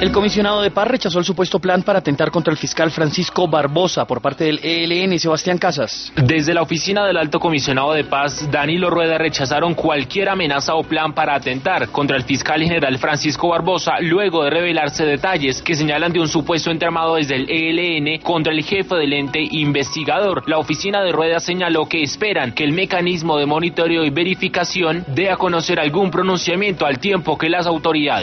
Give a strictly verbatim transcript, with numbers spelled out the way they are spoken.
El comisionado de paz rechazó el supuesto plan para atentar contra el fiscal Francisco Barbosa por parte del E L N. Sebastián Casas. Desde la oficina del alto comisionado de paz, Danilo Rueda, rechazaron cualquier amenaza o plan para atentar contra el fiscal general Francisco Barbosa, luego de revelarse detalles que señalan de un supuesto entramado desde el E L N contra el jefe del ente investigador. La oficina de Rueda señaló que esperan que el mecanismo de monitoreo y verificación dé a conocer algún pronunciamiento al tiempo que las autoridades